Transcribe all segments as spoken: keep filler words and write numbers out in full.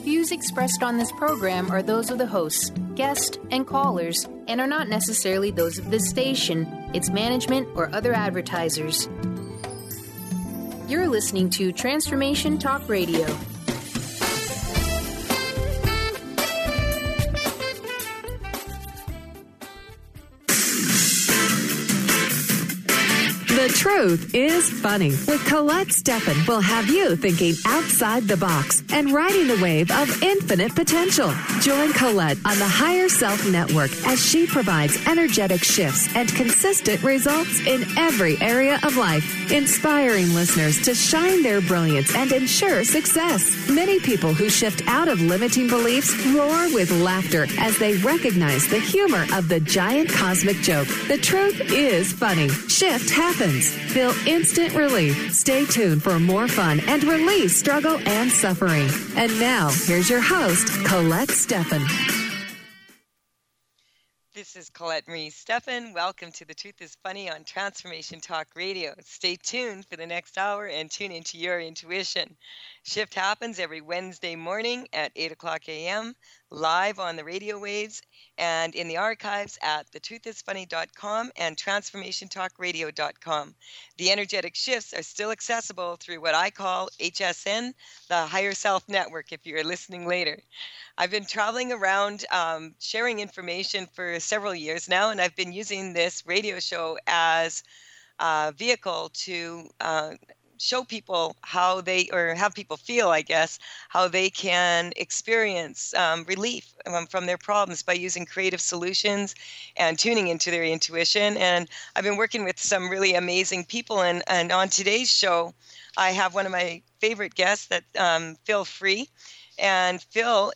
Views expressed on this program are those of the hosts, guests, and callers, and are not necessarily those of this station, its management, or other advertisers. You're listening to Transformation Talk Radio. The Truth is Funny with Colette Steffen will have you thinking outside the box and riding the wave of infinite potential. Join Colette on the Higher Self Network as she provides energetic shifts and consistent results in every area of life, inspiring listeners to shine their brilliance and ensure success. Many people who shift out of limiting beliefs roar with laughter as they recognize the humor of the giant cosmic joke. The truth is funny. Shift happens. Feel instant relief. Stay tuned for more fun and release struggle and suffering. And now, here's your host, Colette Steffen. This is Colette Marie Steffen. Welcome to The Truth is Funny on Transformation Talk Radio. Stay tuned for the next hour and tune into your intuition. Shift happens every Wednesday morning at eight o'clock a.m., live on the radio waves and in the archives at the truth is funny dot com and transformation talk radio dot com. The energetic shifts are still accessible through what I call H S N, the Higher Self Network, if you're listening later. I've been traveling around um, sharing information for several years now, and I've been using this radio show as a vehicle to uh, show people how they, or have people feel, I guess, how they can experience um, relief um, from their problems by using creative solutions and tuning into their intuition. And I've been working with some really amazing people. And, and on today's show, I have one of my favorite guests, that um, Phil Free. And Phil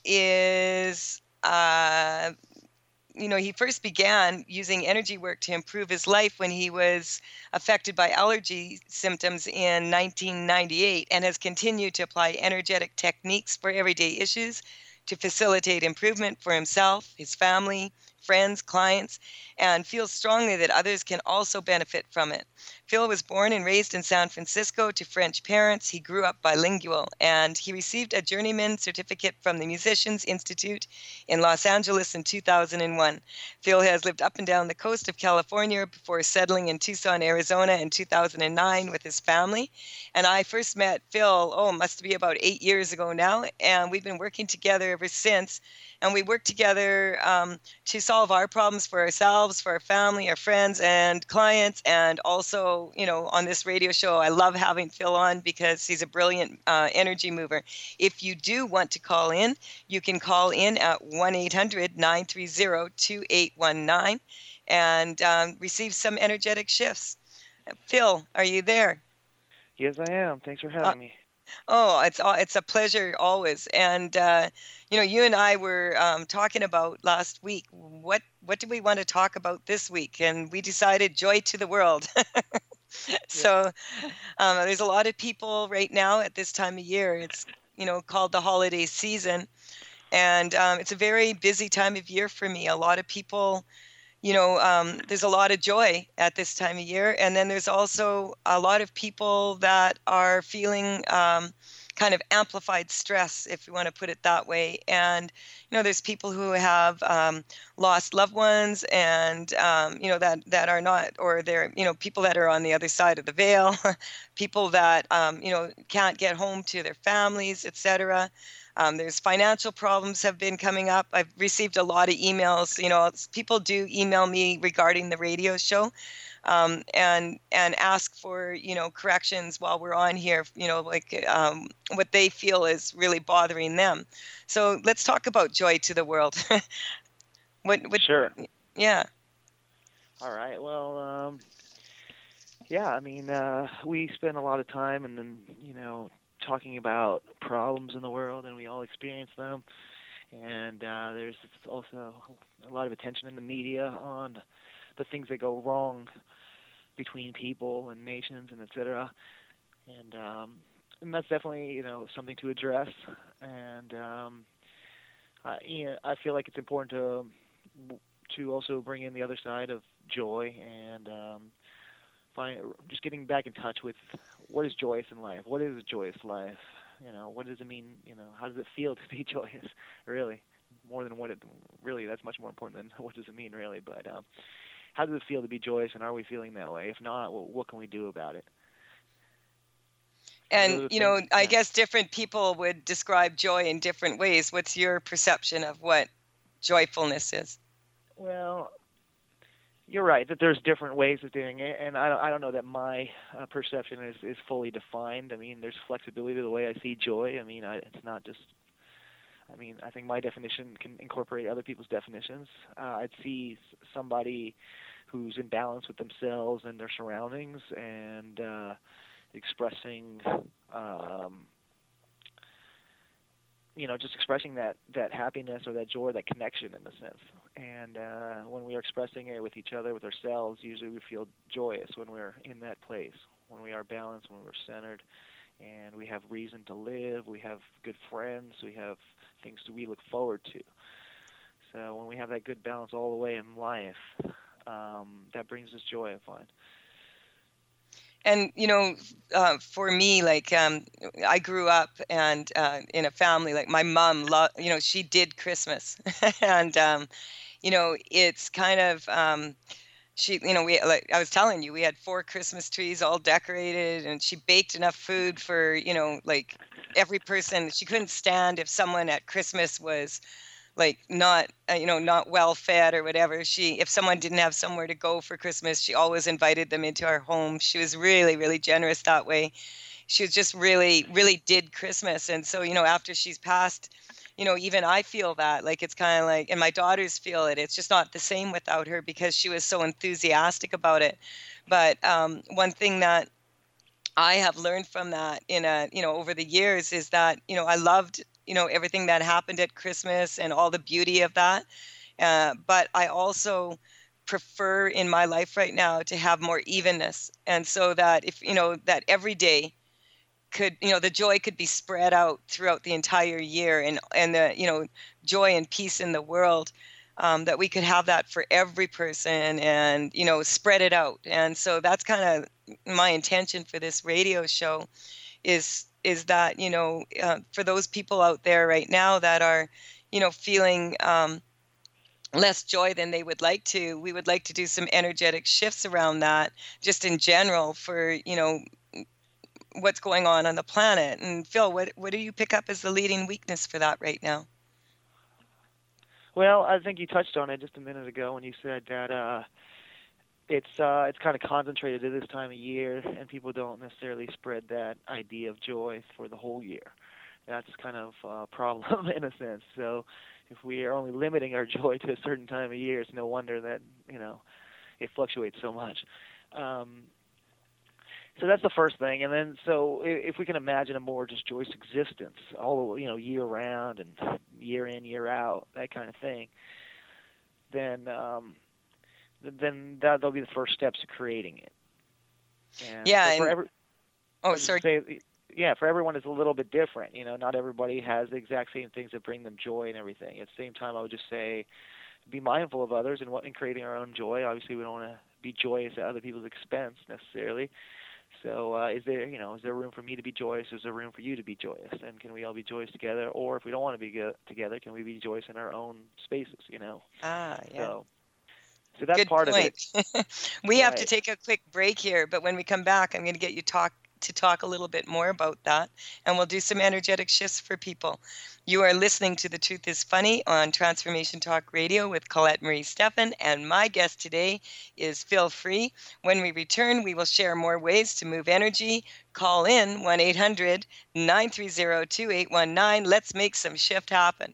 is, uh, you know, he first began using energy work to improve his life when he was affected by allergy symptoms in nineteen ninety-eight, and has continued to apply energetic techniques for everyday issues to facilitate improvement for himself, his family, friends, clients, and feels strongly that others can also benefit from it. Phil was born and raised in San Francisco to French parents. He grew up bilingual, and he received a journeyman certificate from the Musicians Institute in Los Angeles in two thousand one. Phil has lived up and down the coast of California before settling in Tucson, Arizona in two thousand nine with his family. And I first met Phil, oh, must be about eight years ago now, and we've been working together ever since. And we work together um, to solve our problems for ourselves, for our family, our friends, and clients, and also, you know, on this radio show. I love having Phil on because he's a brilliant uh, energy mover. If you do want to call in, you can call in at one eight hundred nine three zero two eight one nine and um, receive some energetic shifts. Phil, are you there? Yes, I am. Thanks for having uh, me. Oh, it's it's a pleasure always. And uh, you know, you and I were um, talking about last week. What what do we want to talk about this week? And we decided joy to the world. So um, there's a lot of people right now at this time of year. It's, you know, called the holiday season, and um, it's a very busy time of year for me. A lot of people. You know, um, there's a lot of joy at this time of year. And then there's also a lot of people that are feeling um, kind of amplified stress, if you want to put it that way. And, you know, there's people who have um, lost loved ones and, um, you know, that, that are not, or they're, you know, people that are on the other side of the veil, people that, um, you know, can't get home to their families, et cetera. Um, there's financial problems have been coming up. I've received a lot of emails. You know, people do email me regarding the radio show um, and and ask for, you know, corrections while we're on here, you know, like um, what they feel is really bothering them. So let's talk about joy to the world. what, what, sure. Yeah. All right. Well, um, yeah, I mean, uh, we spend a lot of time and then, you know, talking about problems in the world, and we all experience them. And uh, there's also a lot of attention in the media on the things that go wrong between people and nations and et cetera. And, um, and that's definitely, you know, something to address. And um, I, you know, I feel like it's important to to also bring in the other side of joy and um, find just getting back in touch with what is joyous in life. What is a joyous life? You know, what does it mean? You know, how does it feel to be joyous? Really, more than what it really. That's much more important than what does it mean, really. But um, how does it feel to be joyous, and are we feeling that way? If not, well, what can we do about it? And, you know, things, I yeah. guess different people would describe joy in different ways. What's your perception of what joyfulness is? Well, you're right that there's different ways of doing it, and I don't, I don't know that my uh, perception is, is fully defined. I mean, there's flexibility to the way I see joy. I mean, I, it's not just, I mean, I think my definition can incorporate other people's definitions. Uh, I'd see somebody who's in balance with themselves and their surroundings and uh, expressing, um, you know, just expressing that, that happiness or that joy, that connection in a sense. And uh, when we are expressing it with each other, with ourselves, usually we feel joyous when we're in that place, when we are balanced, when we're centered, and we have reason to live, we have good friends, we have things that we look forward to. So when we have that good balance all the way in life, um, that brings us joy, I find. And, you know, uh, for me, like, um, I grew up and uh, in a family, like my mom, lo- you know, she did Christmas. and, um, you know, it's kind of, um, she, you know, we, like I was telling you, we had four Christmas trees all decorated, and she baked enough food for, you know, like every person. She couldn't stand if someone at Christmas was like not, uh, you know, not well fed or whatever. She, if someone didn't have somewhere to go for Christmas, she always invited them into our home. She was really, really generous that way. She was just really, really did Christmas. And so, you know, after she's passed, you know, even I feel that, like, it's kind of like, and my daughters feel it. It's just not the same without her because she was so enthusiastic about it. But um, one thing that I have learned from that in a, you know, over the years is that, you know, I loved, you know, everything that happened at Christmas and all the beauty of that. Uh, but I also prefer in my life right now to have more evenness. And so that if, you know, that every day could, you know, the joy could be spread out throughout the entire year, and, and the, you know, joy and peace in the world, um, that we could have that for every person and, you know, spread it out. And so that's kind of my intention for this radio show is, is that, you know, uh, for those people out there right now that are, you know, feeling um, less joy than they would like to, we would like to do some energetic shifts around that just in general for, you know, what's going on on the planet. And Phil, what what do you pick up as the leading weakness for that right now? Well, I think you touched on it just a minute ago when you said that uh, it's uh, it's kind of concentrated at this time of year, and people don't necessarily spread that idea of joy for the whole year. That's kind of a problem in a sense. So if we are only limiting our joy to a certain time of year, it's no wonder that, you know, it fluctuates so much. Um, So that's the first thing, and then so if we can imagine a more just joyous existence, all you know, year round and year in, year out, that kind of thing, then um, then that, that'll be the first steps to creating it. And yeah. so And, for every, oh, sorry. Say, yeah, for everyone it's a little bit different. You know, not everybody has the exact same things that bring them joy and everything. At the same time, I would just say, be mindful of others and what in creating our own joy. Obviously, we don't want to be joyous at other people's expense necessarily. So uh, is there, you know, is there room for me to be joyous? Is there room for you to be joyous? And can we all be joyous together? Or if we don't want to be go- together, can we be joyous in our own spaces, you know? Ah, yeah. So, so that's Good part point. of it. We right. have to take a quick break here, but when we come back, I'm going to get you talk to talk a little bit more about that, and we'll do some energetic shifts for people. You are listening to The Truth is Funny on Transformation Talk Radio with Colette Marie Steffen, and my guest today is Phil Free. When we return, we will share more ways to move energy. Call in one eight hundred nine three zero two eight one nine. Let's make some shift happen.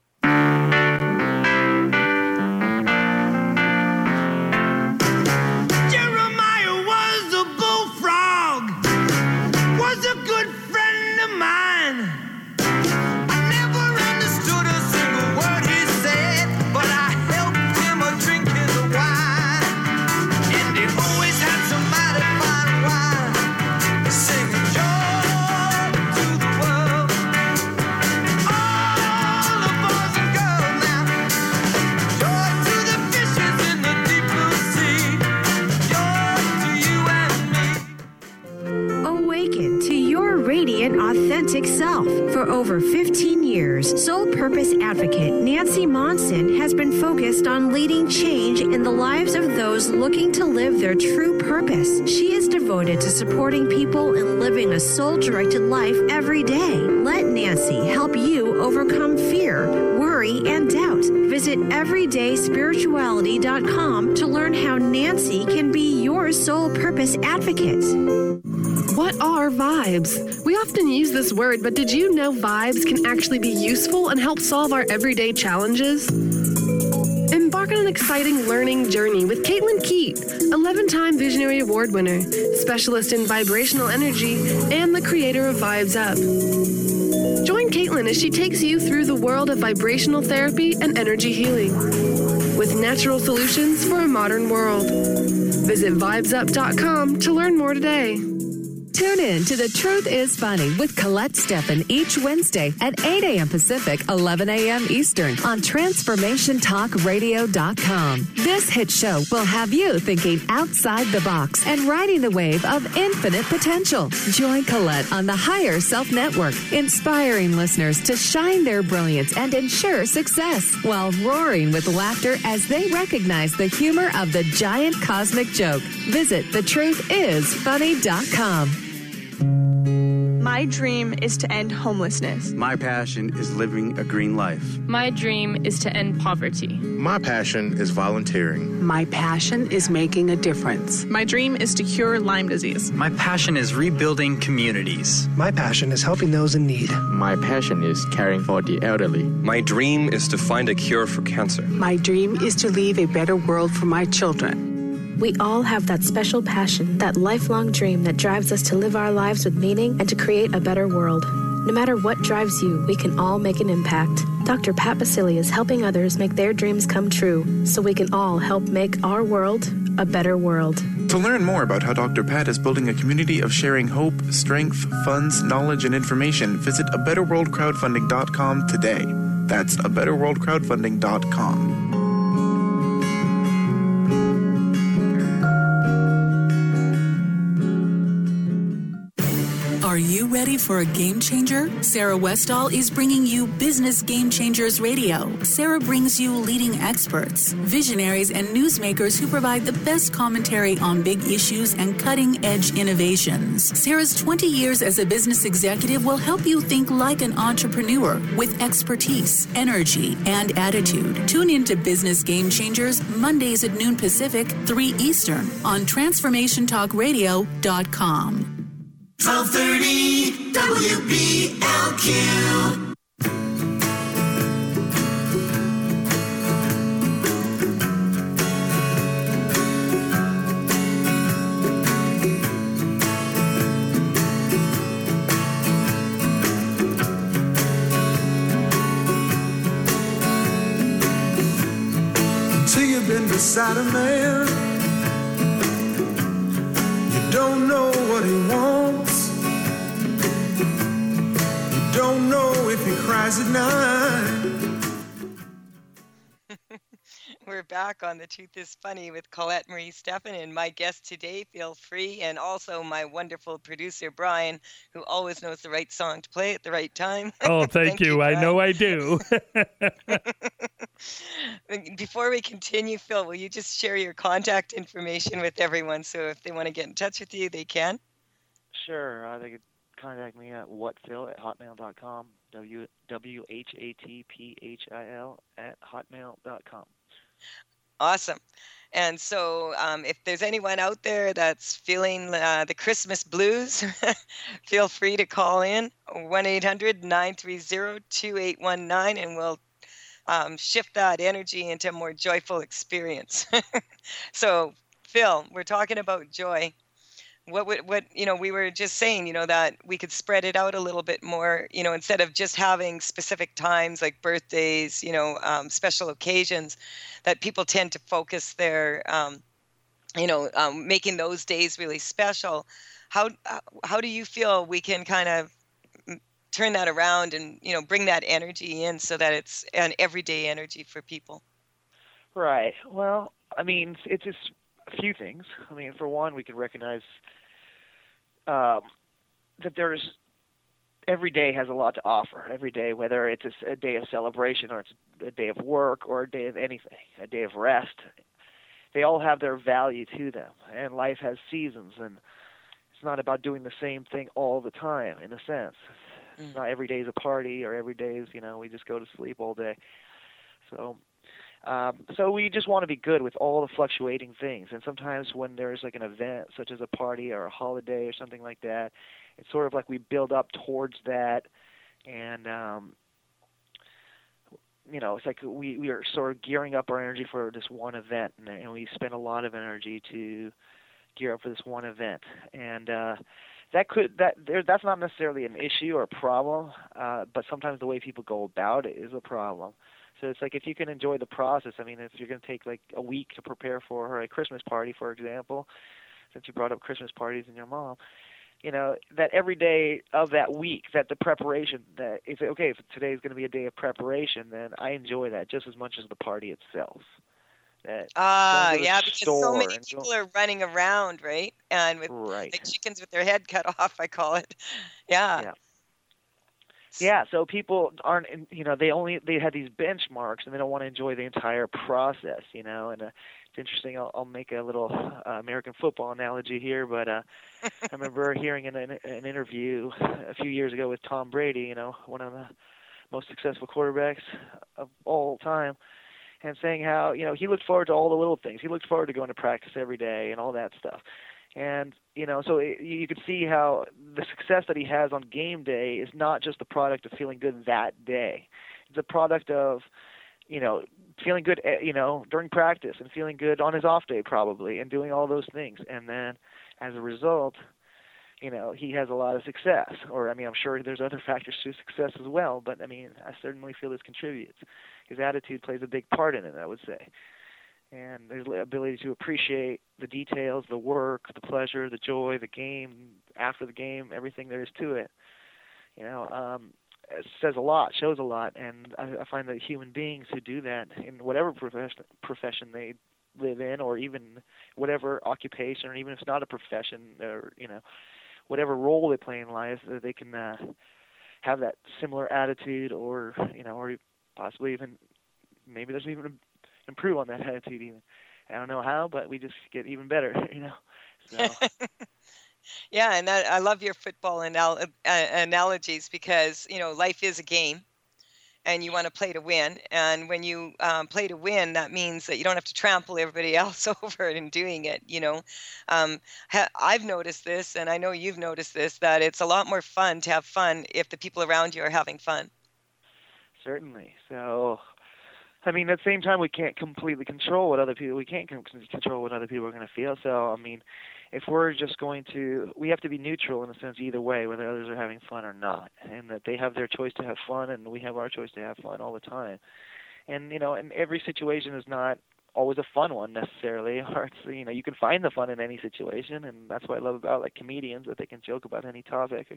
All of us over fifteen years, Soul Purpose Advocate Nancy Monson has been focused on leading change in the lives of those looking to live their true purpose. She is devoted to supporting people in living a soul-directed life every day. Let Nancy help you overcome fear, worry, and doubt. Visit everyday spirituality dot com to learn how Nancy can be your soul purpose advocate. What are vibes? We often use this word, but did you know vibes can actually be useful and help solve our everyday challenges? Embark on an exciting learning journey with Caitlin Keat, eleven-time Visionary Award winner, specialist in vibrational energy, and the creator of Vibes Up. Join Caitlin as she takes you through the world of vibrational therapy and energy healing with natural solutions for a modern world. Visit vibes up dot com to learn more today. Tune in to The Truth is Funny with Colette Steffen each Wednesday at eight a.m. Pacific, eleven a.m. Eastern on transformation talk radio dot com. This hit show will have you thinking outside the box and riding the wave of infinite potential. Join Colette on the Higher Self Network, inspiring listeners to shine their brilliance and ensure success while roaring with laughter as they recognize the humor of the giant cosmic joke. Visit the truth is funny dot com. My dream is to end homelessness. My passion is living a green life. My dream is to end poverty. My passion is volunteering. My passion is making a difference. My dream is to cure Lyme disease. My passion is rebuilding communities. My passion is helping those in need. My passion is caring for the elderly. My dream is to find a cure for cancer. My dream is to leave a better world for my children. We all have that special passion, that lifelong dream that drives us to live our lives with meaning and to create a better world. No matter what drives you, we can all make an impact. Doctor Pat Basili is helping others make their dreams come true, so we can all help make our world a better world. To learn more about how Doctor Pat is building a community of sharing hope, strength, funds, knowledge, and information, visit a better world crowdfunding dot com today. That's a better world crowdfunding dot com. Are you ready for a game changer? Sarah Westall is bringing you Business Game Changers Radio. Sarah brings you leading experts, visionaries, and newsmakers who provide the best commentary on big issues and cutting-edge innovations. Sarah's twenty years as a business executive will help you think like an entrepreneur with expertise, energy, and attitude. Tune into Business Game Changers Mondays at noon Pacific, three Eastern on transformation talk radio dot com. twelve thirty W B L Q. Until you've been beside a man, you don't know what he wants. Don't know if he cries at night. We're back on The Truth is Funny with Colette Marie Steffen and my guest today, Feel Free, and also my wonderful producer, Brian, who always knows the right song to play at the right time. Oh, thank, thank you. you I know I do. Before we continue, Phil, will you just share your contact information with everyone so if they want to get in touch with you, they can? Sure. Uh, they could contact me at whatphil at hotmail dot com, W W H A T P H I L at hotmail dot com. Awesome. And so um, if there's anyone out there that's feeling uh, the Christmas blues, feel free to call in one eight hundred nine three zero two eight one nine and we'll um, shift that energy into a more joyful experience. So, Phil, we're talking about joy. What would, what, you know, we were just saying, you know, that we could spread it out a little bit more, you know, instead of just having specific times like birthdays, you know, um, special occasions, that people tend to focus their, um, you know, um, making those days really special. How, how do you feel we can kind of turn that around and, you know, bring that energy in so that it's an everyday energy for people? Right. Well, I mean, it's just a few things. I mean, for one, we can recognize um, that there's every day has a lot to offer. Every day, whether it's a, a day of celebration or it's a day of work or a day of anything, a day of rest, they all have their value to them. And life has seasons, and it's not about doing the same thing all the time, in a sense. Mm. Not every day is a party, or every day is, you know, we just go to sleep all day. So, um, so we just want to be good with all the fluctuating things. And sometimes when there's like an event, such as a party or a holiday or something like that, it's sort of like we build up towards that, and um, you know, it's like we, we are sort of gearing up our energy for this one event, and, and we spend a lot of energy to gear up for this one event. And uh, that could that there, that's not necessarily an issue or a problem, uh, but sometimes the way people go about it is a problem. So it's like if you can enjoy the process. I mean, if you're going to take like a week to prepare for a Christmas party, for example, since you brought up Christmas parties and your mom, you know, that every day of that week, that the preparation, that if, okay, if today is going to be a day of preparation, then I enjoy that just as much as the party itself. Ah, uh, yeah, because so many people are running around, right? And with right. like chickens with their head cut off, I call it. Yeah. Yeah. Yeah, so people aren't, you know, they only, they have these benchmarks and they don't want to enjoy the entire process, you know, and uh, it's interesting. I'll, I'll make a little uh, American football analogy here, but uh, I remember hearing in an, an interview a few years ago with Tom Brady, you know, one of the most successful quarterbacks of all time, and saying how, you know, he looked forward to all the little things. He looked forward to going to practice every day and all that stuff. And, you know, so it, you can see how the success that he has on game day is not just the product of feeling good that day. It's a product of, you know, feeling good, you know, during practice and feeling good on his off day probably and doing all those things. And then as a result, you know, he has a lot of success. Or, I mean, I'm sure there's other factors to success as well, but, I mean, I certainly feel this contributes. His attitude plays a big part in it, I would say. And there's the ability to appreciate the details, the work, the pleasure, the joy, the game, after the game, everything there is to it. You know, um, it says a lot, shows a lot, and I, I find that human beings who do that in whatever profession, profession they live in, or even whatever occupation, or even if it's not a profession, or, you know, whatever role they play in life, that they can uh, have that similar attitude, or, you know, or possibly even, maybe there's even a improve on that attitude even. I don't know how, but we just get even better, you know. So. Yeah, and that, I love your football anal- uh, analogies because, you know, life is a game and you want to play to win. And when you um, play to win, that means that you don't have to trample everybody else over it in doing it, you know. Um, ha- I've noticed this, and I know you've noticed this, that it's a lot more fun to have fun if the people around you are having fun. Certainly. So, I mean, at the same time, we can't completely control what other people, we can't control what other people are going to feel. So, I mean, if we're just going to, we have to be neutral in a sense either way, whether others are having fun or not, and that they have their choice to have fun and we have our choice to have fun all the time. And, you know, and every situation is not always a fun one necessarily, or it's, you know, you can find the fun in any situation, and that's what I love about, like, comedians, that they can joke about any topic.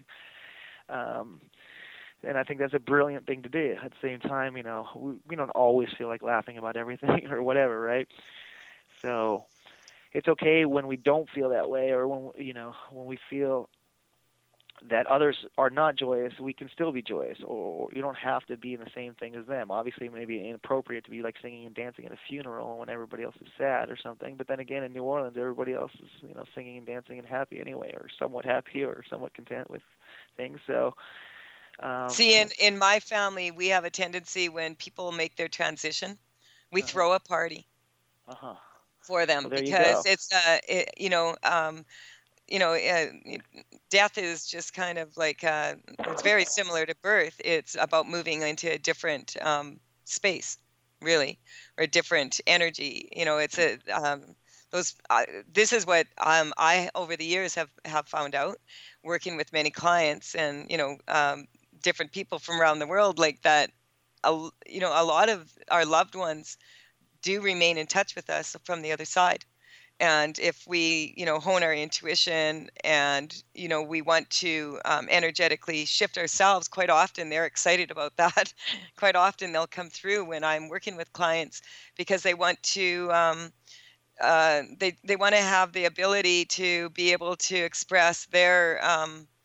Um, And I think that's a brilliant thing to do. At the same time, you know, we, we don't always feel like laughing about everything or whatever, right? So it's okay when we don't feel that way, or when, you know, when we feel that others are not joyous, we can still be joyous, or you don't have to be in the same thing as them. Obviously, it may be inappropriate to be like singing and dancing at a funeral when everybody else is sad or something. But then again, in New Orleans, everybody else is, you know, singing and dancing and happy anyway, or somewhat happy, or somewhat content with things. So, Um, See, in, in my family, we have a tendency when people make their transition, we uh-huh. throw a party uh-huh. for them well, because it's, uh, it, you know, um, you know, uh, death is just kind of like, uh, it's very similar to birth. It's about moving into a different um, space, really, or a different energy. You know, it's a, um, those, uh, this is what um, I, over the years, have, have found out, working with many clients and, you know, um, different people from around the world, like that, uh, you know, a lot of our loved ones do remain in touch with us from the other side. And if we, you know, hone our intuition and, you know, we want to um, energetically shift ourselves, quite often they're excited about that. Quite often they'll come through when I'm working with clients because they want to, um, uh, they, they want to have the ability to be able to express their, um,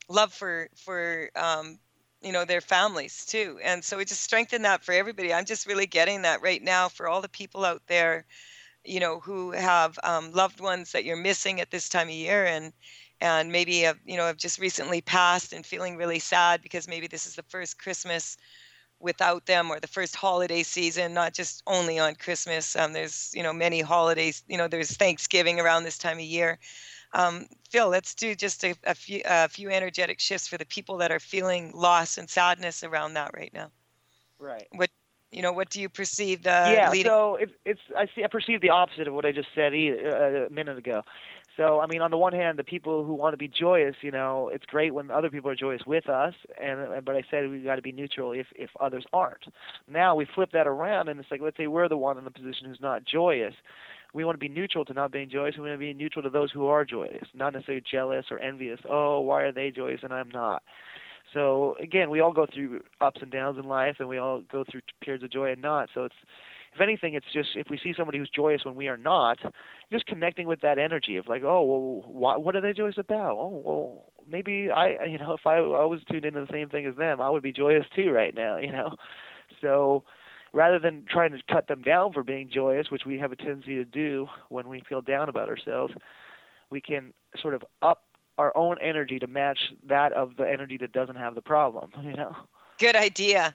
love for for um, you know, their families too. And so we just strengthen that for everybody. I'm just really getting that right now for all the people out there, you know, who have um, loved ones that you're missing at this time of year, and and maybe have, you know, have just recently passed and feeling really sad because maybe this is the first Christmas without them, or the first holiday season, not just only on Christmas. Um, there's, you know, many holidays, you know, there's Thanksgiving around this time of year. Um, Phil, let's do just a, a few a few energetic shifts for the people that are feeling loss and sadness around that right now. Right. What, you know, what do you perceive the yeah, leading? so it, it's I see I perceive the opposite of what I just said uh, a minute ago. So, I mean, on the one hand, the people who want to be joyous, you know, it's great when other people are joyous with us, and but I said we've got to be neutral if, if others aren't. Now we flip that around, and it's like, let's say we're the one in the position who's not joyous. We want to be neutral to not being joyous. We want to be neutral to those who are joyous, not necessarily jealous or envious. Oh, why are they joyous and I'm not? So, again, we all go through ups and downs in life, and we all go through periods of joy and not. So it's, if anything, it's just if we see somebody who's joyous when we are not, just connecting with that energy of like, oh, well, what, what are they joyous about? Oh, well, maybe I, you know, if I, I was tuned into the same thing as them, I would be joyous too right now, you know. So rather than trying to cut them down for being joyous, which we have a tendency to do when we feel down about ourselves, we can sort of up our own energy to match that of the energy that doesn't have the problem, you know. Good idea.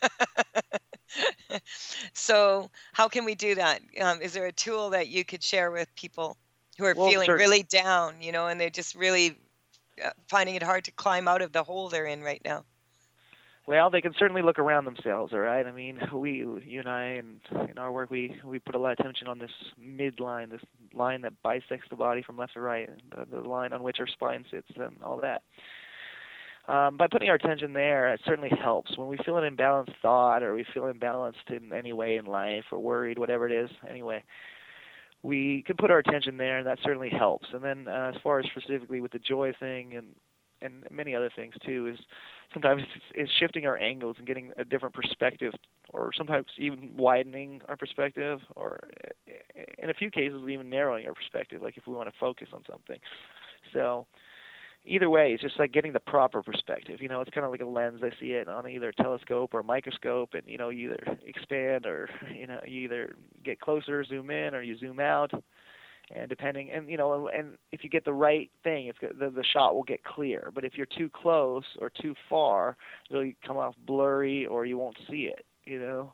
So how can we do that? Um, is there a tool that you could share with people who are well, feeling certain- really down, you know, and they're just really uh, finding it hard to climb out of the hole they're in right now? Well, they can certainly look around themselves, all right? I mean, we, you and I, and in our work, we, we put a lot of attention on this midline, this line that bisects the body from left to right, and the, the line on which our spine sits and all that. Um, by putting our attention there, it certainly helps. When we feel an imbalanced thought, or we feel imbalanced in any way in life, or worried, whatever it is, anyway, we can put our attention there, and that certainly helps. And then uh, as far as specifically with the joy thing and and many other things too, is sometimes it's, it's shifting our angles and getting a different perspective, or sometimes even widening our perspective, or in a few cases even narrowing our perspective, like if we want to focus on something. So either way, it's just like getting the proper perspective. You know, it's kind of like a lens. I see it on either a telescope or a microscope, and, you know, you either expand or, you know, you either get closer, zoom in, or you zoom out. And depending, and, you know, and if you get the right thing, it's, the, the shot will get clear. But if you're too close or too far, it'll come off blurry, or you won't see it, you know?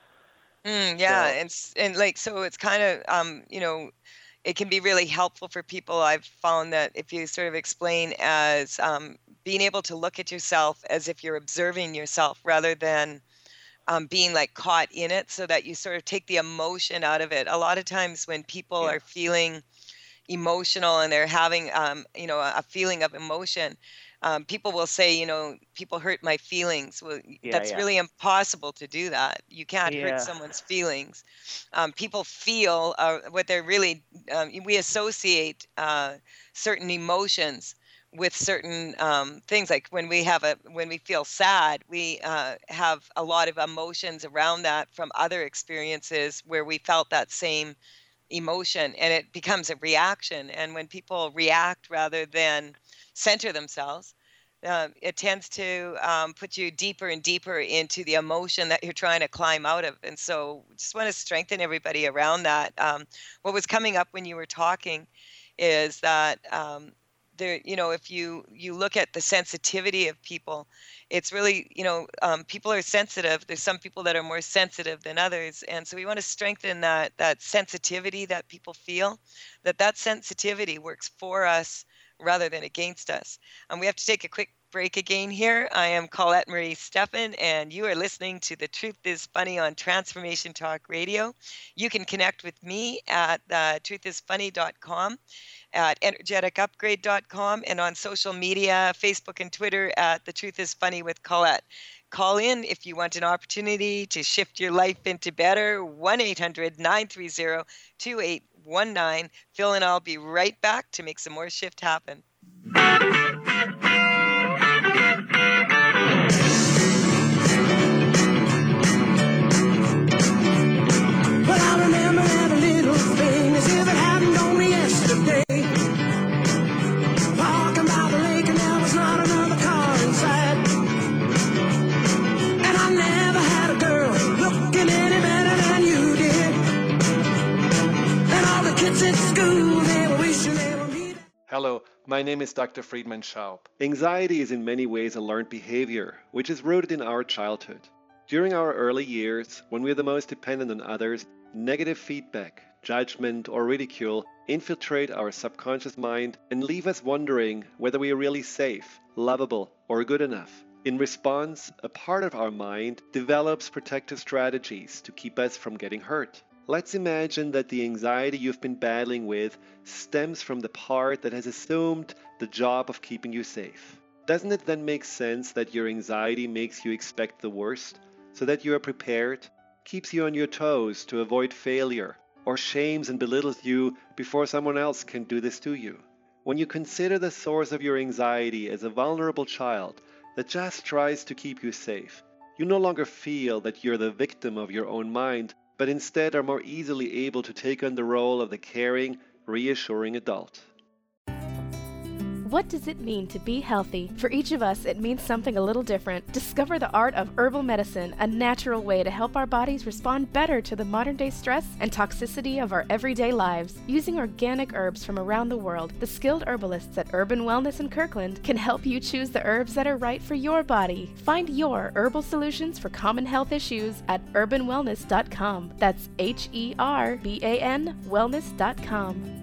Mm, yeah, So- and, s- and like, so it's kind of, um, you know, it can be really helpful for people. I've found that if you sort of explain as um, being able to look at yourself as if you're observing yourself rather than um, being like caught in it, so that you sort of take the emotion out of it. A lot of times when people Yeah. are feeling emotional and they're having, um, you know, a feeling of emotion, um, people will say, you know, people hurt my feelings. Well, Yeah, that's yeah. really impossible to do that. You can't Yeah. hurt someone's feelings. Um, people feel uh, what they're really, um, we associate uh, certain emotions with certain um, things. Like when we have a, when we feel sad, we uh, have a lot of emotions around that from other experiences where we felt that same emotion, and it becomes a reaction. And when people react rather than center themselves, uh, it tends to um, put you deeper and deeper into the emotion that you're trying to climb out of. And so just want to strengthen everybody around that. Um, what was coming up when you were talking is that um, there, you know, if you, you look at the sensitivity of people, it's really, you know, um, people are sensitive. There's some people that are more sensitive than others. And so we want to strengthen that, that sensitivity that people feel, that that sensitivity works for us rather than against us. And we have to take a quick break again here. I am Colette Marie Steffen, and you are listening to The Truth is Funny on Transformation Talk Radio. You can connect with me at uh, truth is funny dot com, at energetic upgrade dot com, and on social media, Facebook and Twitter at The Truth is Funny with Colette. Call in if you want an opportunity to shift your life into better. one eight hundred nine three zero two eight one nine. Phil and I'll be right back to make some more shift happen. Well, I remember every little thing as if it happened only yesterday. Walking by the lake and there was not another Hello, my name is Doctor Friedman Schaub. Anxiety is in many ways a learned behavior, which is rooted in our childhood. During our early years, when we are the most dependent on others, negative feedback, judgment, or ridicule infiltrate our subconscious mind and leave us wondering whether we are really safe, lovable, or good enough. In response, a part of our mind develops protective strategies to keep us from getting hurt. Let's imagine that the anxiety you've been battling with stems from the part that has assumed the job of keeping you safe. Doesn't it then make sense that your anxiety makes you expect the worst, so that you are prepared, keeps you on your toes to avoid failure, or shames and belittles you before someone else can do this to you? When you consider the source of your anxiety as a vulnerable child that just tries to keep you safe, you no longer feel that you're the victim of your own mind, but instead are more easily able to take on the role of the caring, reassuring adult. What does it mean to be healthy? For each of us, it means something a little different. Discover the art of herbal medicine, a natural way to help our bodies respond better to the modern-day stress and toxicity of our everyday lives. Using organic herbs from around the world, the skilled herbalists at Urban Wellness in Kirkland can help you choose the herbs that are right for your body. Find your herbal solutions for common health issues at urban wellness dot com. That's H E R B A N wellness dot com.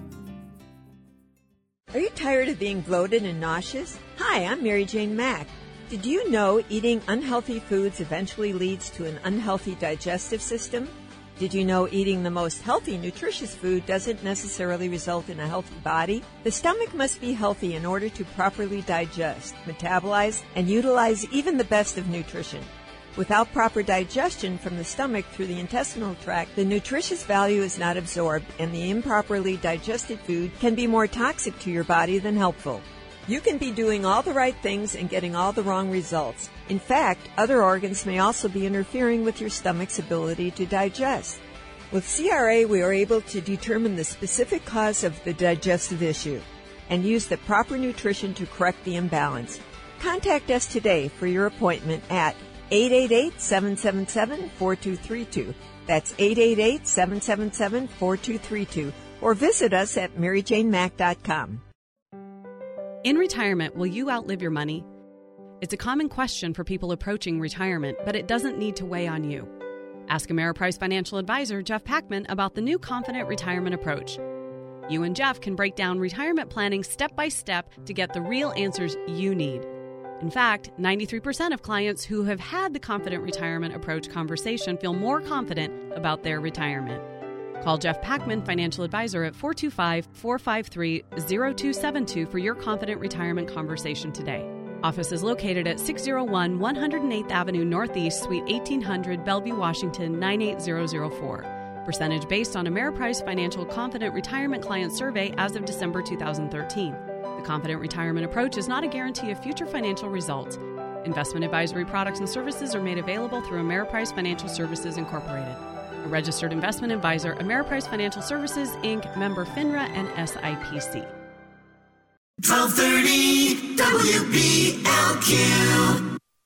Are you tired of being bloated and nauseous? Hi, I'm Mary Jane Mack. Did you know eating unhealthy foods eventually leads to an unhealthy digestive system? Did you know eating the most healthy, nutritious food doesn't necessarily result in a healthy body? The stomach must be healthy in order to properly digest, metabolize, and utilize even the best of nutrition. Without proper digestion from the stomach through the intestinal tract, the nutritious value is not absorbed, and the improperly digested food can be more toxic to your body than helpful. You can be doing all the right things and getting all the wrong results. In fact, other organs may also be interfering with your stomach's ability to digest. With C R A, we are able to determine the specific cause of the digestive issue and use the proper nutrition to correct the imbalance. Contact us today for your appointment at eight eight eight, seven seven seven, four two three two. That's eight eight eight, seven seven seven, four two three two. Or visit us at mary jane mack dot com. In retirement, will you outlive your money? It's a common question for people approaching retirement, but it doesn't need to weigh on you. Ask Ameriprise financial advisor Jeff Packman about the new Confident Retirement Approach. You and Jeff can break down retirement planning step by step to get the real answers you need. In fact, ninety-three percent of clients who have had the Confident Retirement Approach conversation feel more confident about their retirement. Call Jeff Packman, financial advisor, at four two five, four five three, zero two seven two for your Confident Retirement conversation today. Office is located at six oh one, one oh eighth Avenue Northeast, Suite eighteen hundred, Bellevue, Washington, nine eight zero zero four. Percentage based on Ameriprise Financial Confident Retirement Client Survey as of December two thousand thirteen. The Confident Retirement Approach is not a guarantee of future financial results. Investment advisory products and services are made available through Ameriprise Financial Services Incorporated. A registered investment advisor, Ameriprise Financial Services, Incorporated, member FINRA and S I P C. twelve thirty W B L Q.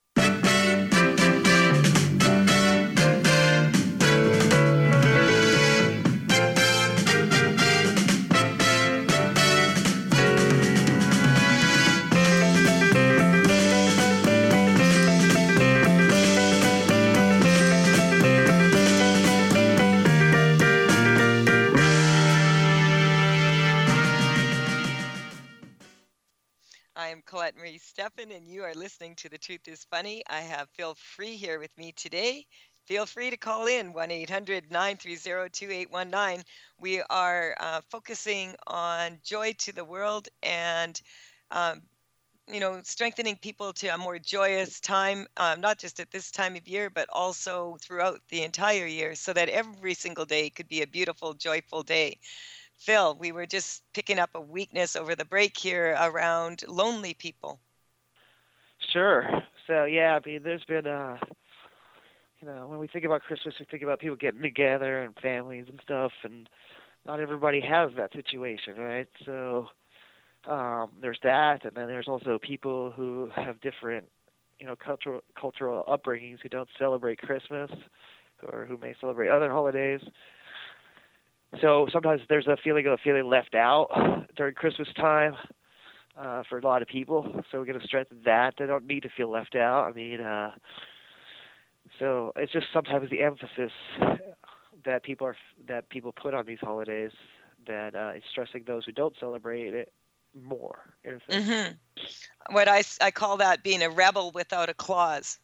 Colette Marie Steffen, and you are listening to The Truth is Funny. I have Phil Free here with me today. Feel free to call in one eight hundred, nine three zero, two eight one nine. We are uh, focusing on joy to the world and, um, you know, strengthening people to a more joyous time, um, not just at this time of year, but also throughout the entire year, so that every single day could be a beautiful, joyful day. Phil, we were just picking up a weakness over the break here around lonely people. Sure. So, yeah, I mean, there's been, uh, you know, when we think about Christmas, we think about people getting together and families and stuff, and not everybody has that situation, right? So um, there's that, and then there's also people who have different, you know, cultural cultural upbringings who don't celebrate Christmas or who may celebrate other holidays. So sometimes there's a feeling of feeling left out during Christmas time. uh, for a lot of people. So we're going to strengthen that. They don't need to feel left out. I mean, uh, so it's just sometimes the emphasis that people are that people put on these holidays that uh, is stressing those who don't celebrate it more. In a sense. Mm-hmm. What I, I call that being a rebel without a clause.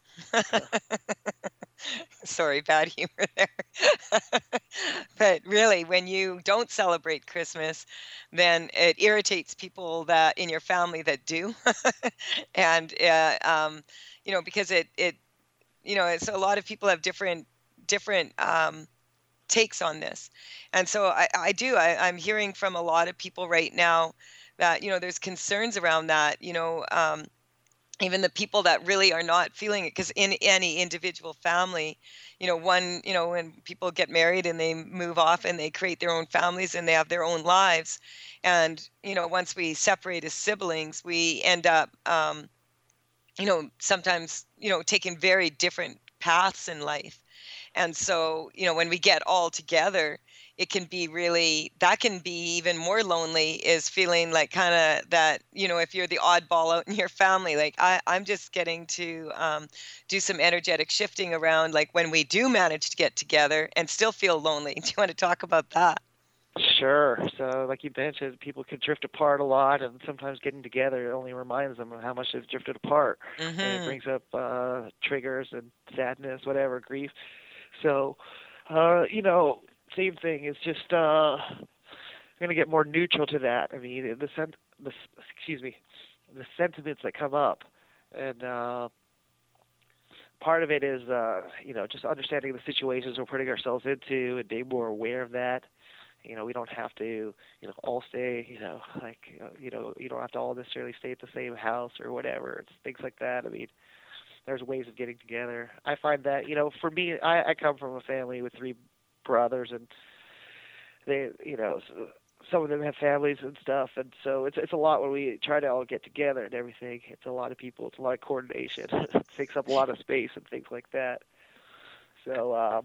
Sorry, bad humor there. But really, when you don't celebrate Christmas, then it irritates people that in your family that do. And, uh, um, you know, because it, it you know, it's a lot of people have different, different um, takes on this. And so I, I do, I, I'm hearing from a lot of people right now that, you know, there's concerns around that, you know, um, even the people that really are not feeling it, because in any individual family, you know, one, you know, when people get married and they move off and they create their own families and they have their own lives. And, you know, once we separate as siblings, we end up, um, you know, sometimes, you know, taking very different paths in life. And so, you know, when we get all together, it can be really, that can be even more lonely, is feeling like kind of that, you know, if you're the oddball out in your family, like I, I'm just getting to um, do some energetic shifting around, like when we do manage to get together and still feel lonely. Do you want to talk about that? Sure. So like you mentioned, people can drift apart a lot, and sometimes getting together only reminds them of how much they've drifted apart. Mm-hmm. And it brings up uh, triggers and sadness, whatever, grief. So, uh, you know, same thing. It's just uh, I'm going to get more neutral to that. I mean, the, sen- the excuse me, the sentiments that come up, and uh, part of it is, uh, you know, just understanding the situations we're putting ourselves into and being more aware of that. You know, we don't have to, you know, all stay, you know, like, uh, you know, you don't have to all necessarily stay at the same house or whatever. It's things like that. I mean, there's ways of getting together. I find that, you know, for me, I, I come from a family with three brothers, and they, you know, some of them have families and stuff, and so it's it's a lot when we try to all get together and everything. It's a lot of people. It's a lot of coordination. It takes up a lot of space and things like that. So, uh,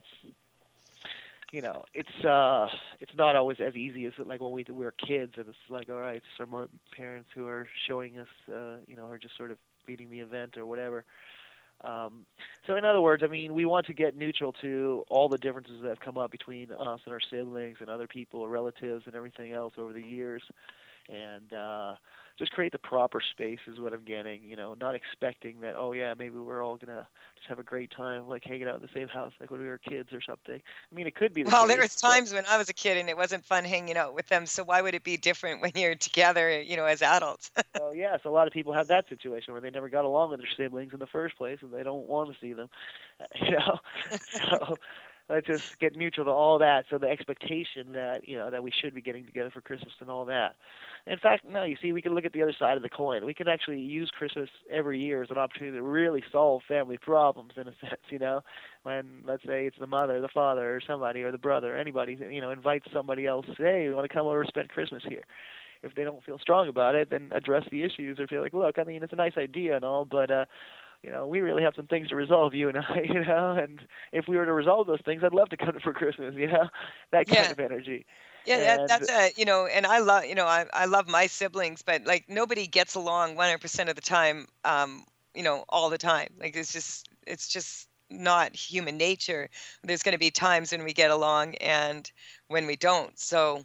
you know, it's uh, it's not always as easy as like when we, we were kids, and it's like, all right, some more parents who are showing us, uh, you know, are just sort of leading the event or whatever. Um, so in other words, I mean, we want to get neutral to all the differences that have come up between us and our siblings and other people, relatives, and everything else over the years, and uh, just create the proper space is what I'm getting, you know, not expecting that, oh yeah, maybe we're all going to just have a great time, like hanging out in the same house like when we were kids or something. I mean, it could be the Well, case, there was but... times when I was a kid and it wasn't fun hanging out with them, so why would it be different when you're together, you know, as adults? Oh, yes, a lot of people have that situation where they never got along with their siblings in the first place and they don't want to see them, you know, so... Let's just get neutral to all that. So the expectation that, you know, that we should be getting together for Christmas and all that. In fact, no, you see, we can look at the other side of the coin. We can actually use Christmas every year as an opportunity to really solve family problems in a sense, you know, when, let's say, it's the mother, the father, or somebody, or the brother, anybody, you know, invites somebody else, hey, we want to come over and spend Christmas here. If they don't feel strong about it, then address the issues or feel like, look, I mean, it's a nice idea and all, but, uh, you know, we really have some things to resolve, you and I, you know, and if we were to resolve those things, I'd love to come for Christmas, you know, that kind Yeah. of energy. Yeah, that, And- that's a, you know, and I love, you know, I, I love my siblings, but like nobody gets along one hundred percent of the time, um, you know, all the time. Like it's just, it's just not human nature. There's going to be times when we get along and when we don't. So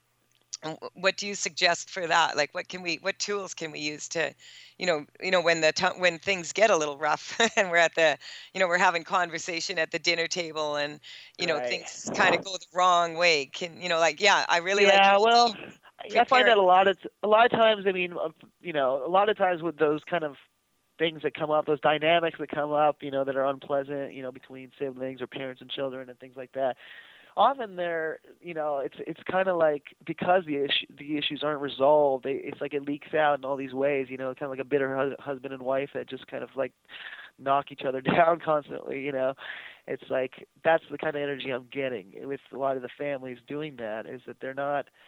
w- what do you suggest for that? Like what can we, what tools can we use to, you know, you know, when the t- when things get a little rough and we're at the, you know, we're having conversation at the dinner table and, you know, Right. things kind of go the wrong way. Can, you know, like, yeah, I really yeah, like. well, I find that a lot of a lot of times. I mean, uh, you know, a lot of times with those kind of things that come up, those dynamics that come up, you know, that are unpleasant, you know, between siblings or parents and children and things like that. Often they're, you know, it's it's kind of like because the issue, the issues aren't resolved, they, it's like it leaks out in all these ways, you know, kind of like a bitter hu- husband and wife that just kind of like knock each other down constantly, you know. It's like that's the kind of energy I'm getting with a lot of the families doing that, is that they're not,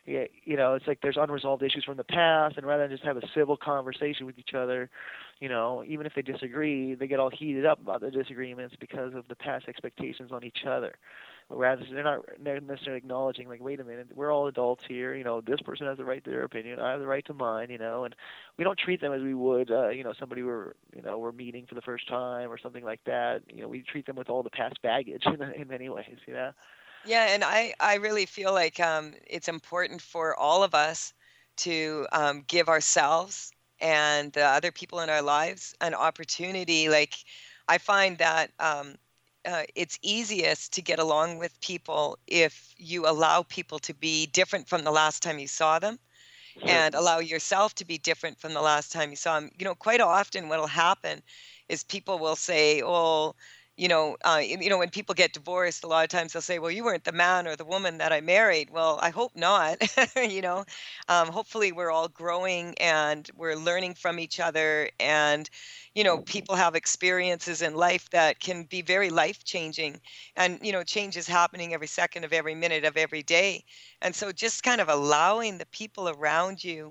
you know, it's like there's unresolved issues from the past, and rather than just have a civil conversation with each other, you know, even if they disagree, they get all heated up about the disagreements because of the past expectations on each other. Rather, they're not they're necessarily acknowledging, like, wait a minute, we're all adults here. You know, this person has the right to their opinion. I have the right to mine. You know, and we don't treat them as we would, uh, you know, somebody we're, you know, we're meeting for the first time or something like that. You know, we treat them with all the past baggage in, in many ways. You know. Yeah, and I, I really feel like um, it's important for all of us to um, give ourselves and the other people in our lives an opportunity. Like, I find that um, uh, it's easiest to get along with people if you allow people to be different from the last time you saw them, and allow yourself to be different from the last time you saw them. You know, quite often what will happen is people will say, oh, you know, uh, you know, when people get divorced, a lot of times they'll say, well, you weren't the man or the woman that I married. Well, I hope not. you know, um, hopefully we're all growing and we're learning from each other. And, you know, people have experiences in life that can be very life changing. And, you know, change is happening every second of every minute of every day. And so just kind of allowing the people around you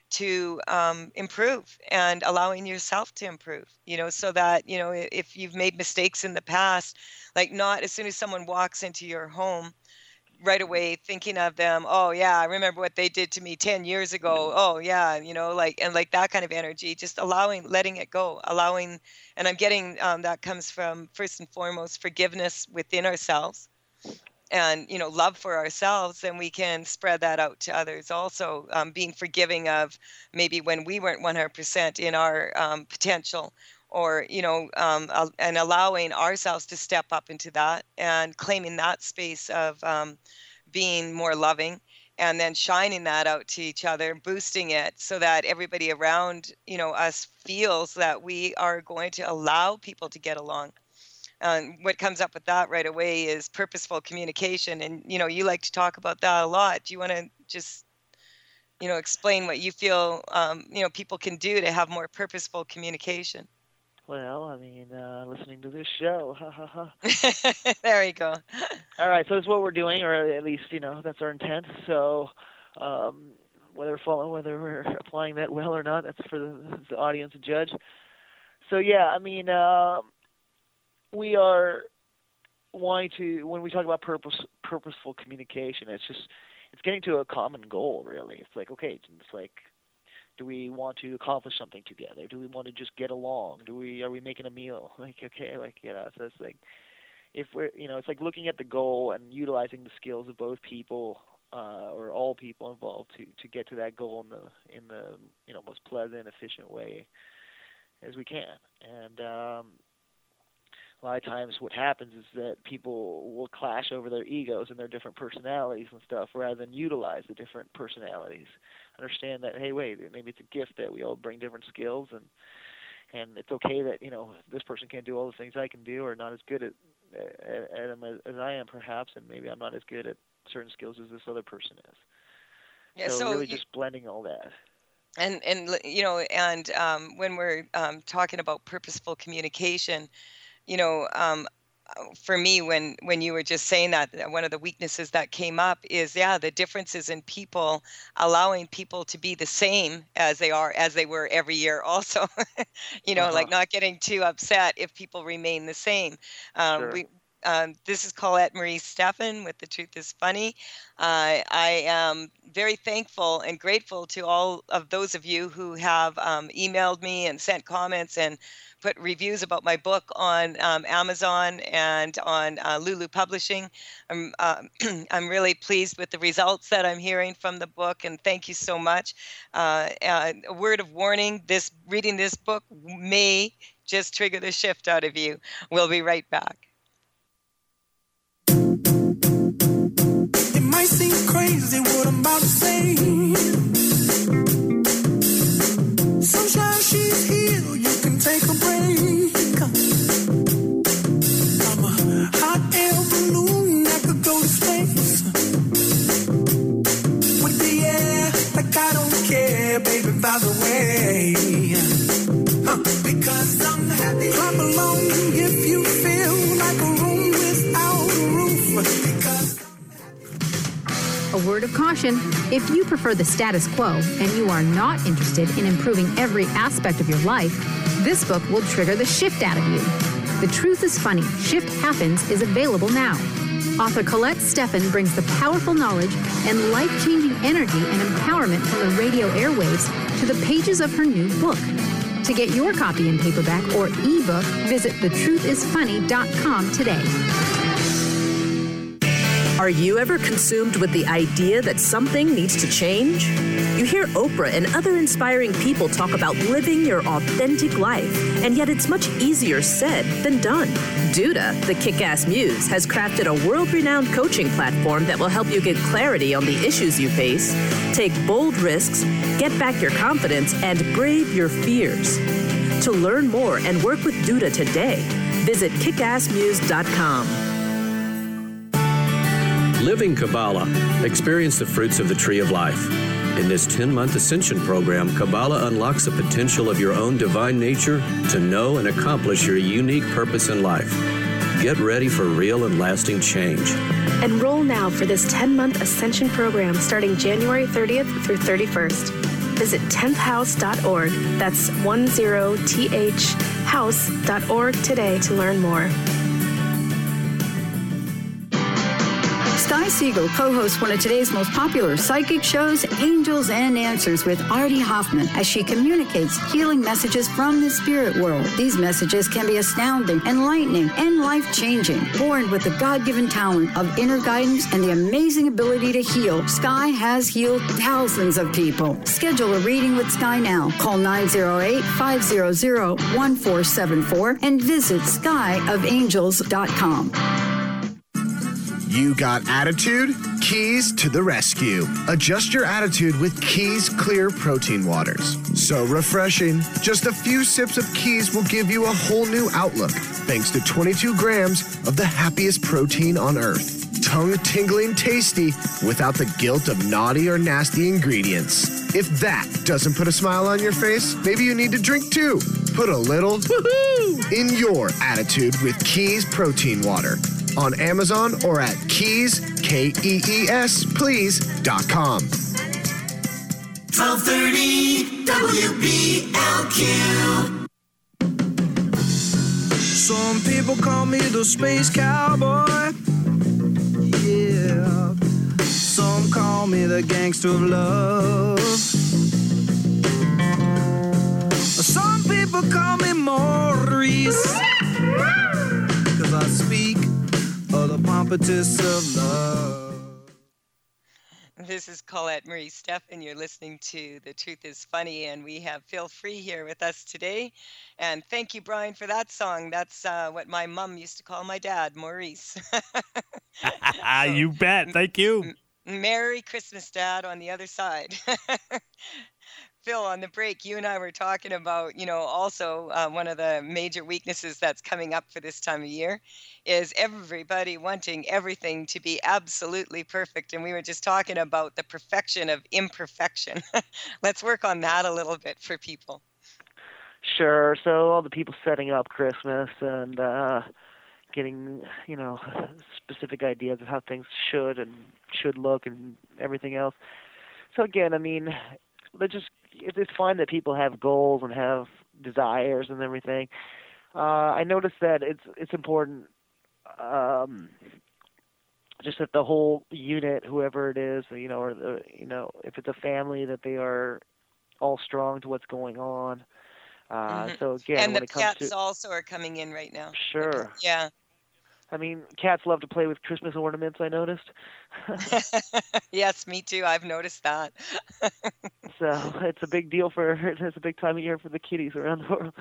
to um, improve and allowing yourself to improve, you know, so that, you know, if you've made mistakes in the past, like not as soon as someone walks into your home, right away thinking of them, oh yeah, I remember what they did to me ten years ago. Oh yeah, you know, like, and like that kind of energy, just allowing, letting it go, allowing, and I'm getting, um, that comes from first and foremost, forgiveness within ourselves. And, you know, love for ourselves, and we can spread that out to others also, um, being forgiving of maybe when we weren't one hundred percent in our um, potential, or, you know, um, uh, and allowing ourselves to step up into that and claiming that space of um, being more loving, and then shining that out to each other, boosting it so that everybody around, you know, us feels that we are going to allow people to get along. And what comes up with that right away is purposeful communication. And, you know, you like to talk about that a lot. Do you want to just, you know, explain what you feel, um, you know, people can do to have more purposeful communication? Well, I mean, uh, listening to this show. Ha, ha, ha. There you go. All right, so that's what we're doing, or at least, you know, that's our intent. So um, whether we're following, whether we're applying that well or not, that's for the, the audience to judge. So, yeah, I mean, uh, we are wanting to, when we talk about purpose, purposeful communication, it's just, it's getting to a common goal, really. It's like, okay, it's like, do we want to accomplish something together? Do we want to just get along? Do we, are we making a meal? Like, okay, like, you know, so it's like, if we're, you know, it's like looking at the goal and utilizing the skills of both people, uh, or all people involved to, to get to that goal in the, in the, you know, most pleasant, efficient way as we can. And, um, a lot of times what happens is that people will clash over their egos and their different personalities and stuff rather than utilize the different personalities. Understand that, hey, wait, maybe it's a gift that we all bring different skills, and and it's okay that, you know, this person can't do all the things I can do, or not as good at, at, at them as, as I am perhaps, and maybe I'm not as good at certain skills as this other person is. Yeah, so, so really you, just blending all that. And, and you know, and um, when we're um, talking about purposeful communication, you know, um, for me, when, when you were just saying that, one of the weaknesses that came up is, yeah, the differences in people, allowing people to be the same as they are, as they were every year also, you know, uh-huh. like not getting too upset if people remain the same. Um, sure. we, um, this is Colette Marie Steffen with The Truth is Funny. Uh, I am very thankful and grateful to all of those of you who have um, emailed me and sent comments and put reviews about my book on um, Amazon and on uh, Lulu Publishing. I'm uh, I'm really pleased with the results that I'm hearing from the book, and thank you so much. Uh, uh, a word of warning: this reading this book may just trigger the shift out of you. We'll be right back. It might seem crazy what I'm about to say. Sunshine, she's here. You can take a break. I'm a hot air balloon that could go to space. With the air, like I don't care, baby, by the way. Huh. Because I'm happy. Clap along if you feel like a room without a roof. Because A word word of caution. If you prefer the status quo and you are not interested in improving every aspect of your life, this book will trigger the shift out of you. The Truth is Funny, Shift Happens is available now. Author Colette Steffen brings the powerful knowledge and life-changing energy and empowerment from the radio airwaves to the pages of her new book. To get your copy in paperback or ebook, visit the truth is funny dot com today. Are you ever consumed with the idea that something needs to change? You hear Oprah and other inspiring people talk about living your authentic life, and yet it's much easier said than done. Duda, the kick-ass muse, has crafted a world-renowned coaching platform that will help you get clarity on the issues you face, take bold risks, get back your confidence, and brave your fears. To learn more and work with Duda today, visit kick ass muse dot com. Living Kabbalah, experience the fruits of the tree of life. In this ten-month Ascension program, Kabbalah unlocks the potential of your own divine nature to know and accomplish your unique purpose in life. Get ready for real and lasting change. Enroll now for this ten-month Ascension program starting January thirtieth through thirty-first. Visit tenth house dot org. That's ten th house dot org today to learn more. Sky Siegel co-hosts one of today's most popular psychic shows, Angels and Answers, with Artie Hoffman, as she communicates healing messages from the spirit world. These messages can be astounding, enlightening, and life-changing. Born with the God-given talent of inner guidance and the amazing ability to heal, Sky has healed thousands of people. Schedule a reading with Sky now. Call nine oh eight, five hundred, one four seven four and visit sky of angels dot com. You got attitude? Keys to the rescue. Adjust your attitude with Keys Clear Protein Waters. So refreshing. Just a few sips of Keys will give you a whole new outlook, thanks to twenty-two grams of the happiest protein on earth. Tongue-tingling tasty without the guilt of naughty or nasty ingredients. If that doesn't put a smile on your face, maybe you need to drink too. Put a little woohoo in your attitude with Keys Protein Water. On Amazon or at keys, K E E S, please, dot com. twelve thirty W B L Q. Some people call me the space cowboy. Yeah. Some call me the gangster of love. Some people call me Maurice. Cause I speak of the pompatus of love. This is Colette Marie Steffen. You're listening to The Truth is Funny, and we have Phil Free here with us today. And thank you, Brian, for that song. That's uh, what my mom used to call my dad, Maurice. So, you bet. Thank you. M- Merry Christmas, Dad, on the other side. Phil, on the break, you and I were talking about, you know, also uh, one of the major weaknesses that's coming up for this time of year is everybody wanting everything to be absolutely perfect. And we were just talking about the perfection of imperfection. Let's work on that a little bit for people. Sure. So all the people setting up Christmas and uh, getting, you know, specific ideas of how things should and should look and everything else. So again, I mean, they just it's fine that people have goals and have desires and everything. Uh, I noticed that it's it's important, um, just that the whole unit, whoever it is, you know, or the, you know, if it's a family, that they are all strong to what's going on. Uh, mm-hmm. So again, and when the it comes cats to, also are coming in right now. Sure. Yeah. I mean, cats love to play with Christmas ornaments, I noticed. Yes, me too. I've noticed that. So it's a big deal for, it's a big time of year for the kitties around the world.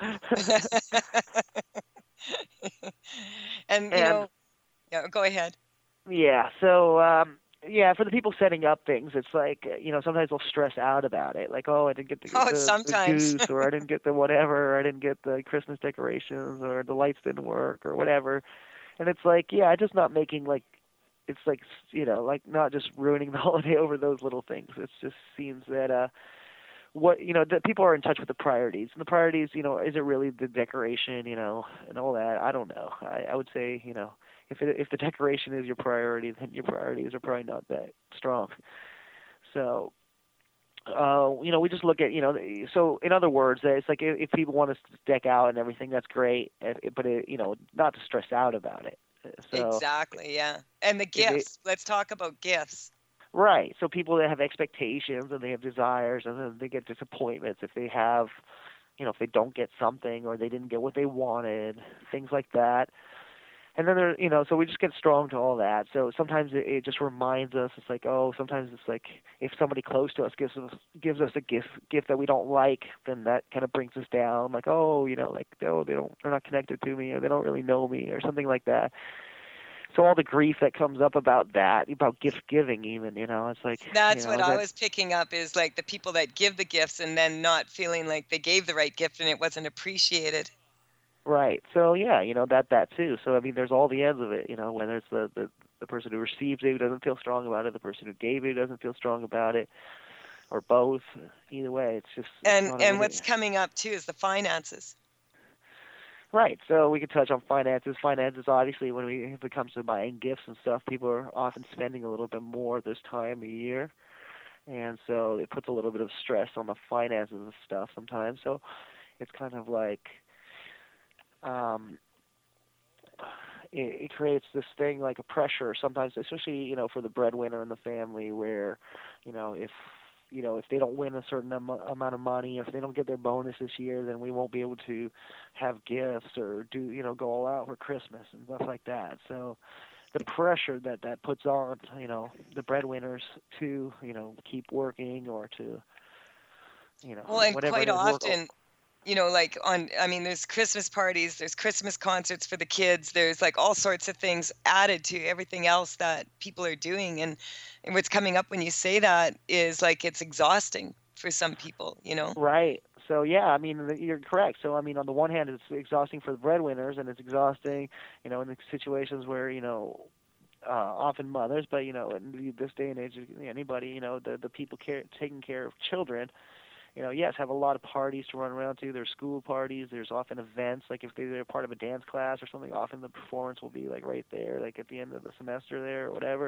and, you and, know, yeah, go ahead. Yeah, so, um, yeah, for the people setting up things, it's like, you know, sometimes they'll stress out about it. Like, oh, I didn't get the, oh, the, sometimes. the goose, or I didn't get the whatever, or I didn't get the Christmas decorations, or the lights didn't work, or whatever. And it's like, yeah, I'm just not making, like, it's like, you know, like not just ruining the holiday over those little things. It just seems that, uh, what, you know, that people are in touch with the priorities. And the priorities, you know, is it really the decoration, you know, and all that? I don't know. I, I would say, you know, if it, if the decoration is your priority, then your priorities are probably not that strong. So, uh, you know, we just look at, you know, so in other words, it's like if, if people want us to deck out and everything, that's great, but, it, you know, not to stress out about it. So, exactly, yeah. And the gifts. It, Let's talk about gifts. Right. So people that have expectations and they have desires, and then they get disappointments if they have, you know, if they don't get something or they didn't get what they wanted, things like that. And then there, you know, so we just get strong to all that. So sometimes it, it just reminds us. It's like, oh, sometimes it's like if somebody close to us gives us gives us a gift gift that we don't like, then that kind of brings us down. Like, oh, you know, like oh, they don't, they're not connected to me, or they don't really know me, or something like that. So all the grief that comes up about that, about gift giving, even, you know, it's like that's you know, what that, I was picking up is like the people that give the gifts and then not feeling like they gave the right gift and it wasn't appreciated. Right. So yeah, you know, that that too. So I mean, there's all the ends of it. You know, whether it's the the, the person who receives it who doesn't feel strong about it, the person who gave it who doesn't feel strong about it, or both. Either way, it's just and it's and what's coming up too is the finances. Right. So we could touch on finances. Finances, obviously, when we if it comes to buying gifts and stuff, people are often spending a little bit more this time of year, and so it puts a little bit of stress on the finances and stuff sometimes. So it's kind of like. Um, it, it creates this thing like a pressure sometimes, especially, you know, for the breadwinner in the family where, you know, if, you know, if they don't win a certain am- amount of money, if they don't get their bonus this year, then we won't be able to have gifts or do, you know, go all out for Christmas and stuff like that. So the pressure that that puts on, you know, the breadwinners to, you know, keep working or to, you know, well, and whatever quite it is, often, work- you know, like on, I mean, there's Christmas parties, there's Christmas concerts for the kids, there's like all sorts of things added to everything else that people are doing. And, and what's coming up when you say that is like it's exhausting for some people, you know? Right. So, yeah, I mean, you're correct. So, I mean, on the one hand, it's exhausting for the breadwinners, and it's exhausting, you know, in the situations where, you know, uh, often mothers, but, you know, in this day and age, anybody, you know, the, the people care, taking care of children, you know, yes, have a lot of parties to run around to. There's school parties. There's often events. Like if they're part of a dance class or something, often the performance will be like right there, like at the end of the semester there or whatever,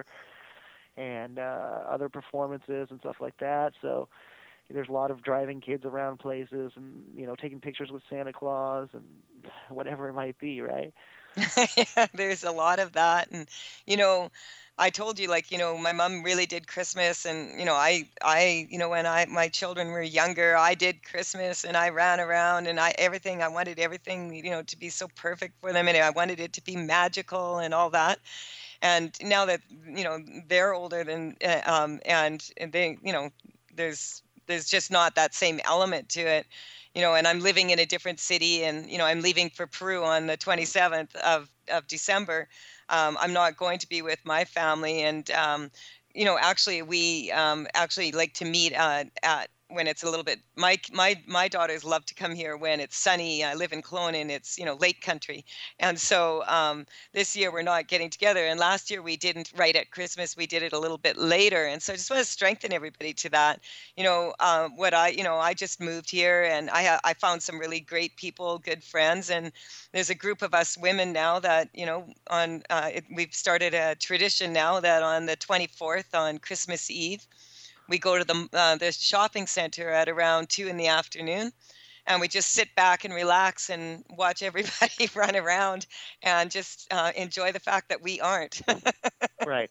and uh, other performances and stuff like that. So there's a lot of driving kids around places and, you know, taking pictures with Santa Claus and whatever it might be, right? Yeah, there's a lot of that. And, you know, I told you, like, you know, my mom really did Christmas, and, you know, I, I, you know, when I, my children were younger, I did Christmas and I ran around and I, everything, I wanted everything, you know, to be so perfect for them. And I wanted it to be magical and all that. And now that, you know, they're older than, uh, um, and, and they, you know, there's, there's just not that same element to it, you know, and I'm living in a different city and, you know, I'm leaving for Peru on the twenty-seventh of, of December. Um, I'm not going to be with my family. And, um, you know, actually we um, actually like to meet uh, at when it's a little bit, my, my, my daughters love to come here when it's sunny. I live in Kelowna and it's, you know, lake country. And so um, this year we're not getting together. And last year we didn't right at Christmas, we did it a little bit later. And so I just want to strengthen everybody to that. You know, uh, what I, you know, I just moved here and I, ha- I found some really great people, good friends. And there's a group of us women now that, you know, on, uh, it, we've started a tradition now that on the twenty-fourth on Christmas Eve, we go to the uh, the shopping center at around two in the afternoon, and we just sit back and relax and watch everybody run around and just uh, enjoy the fact that we aren't. Right.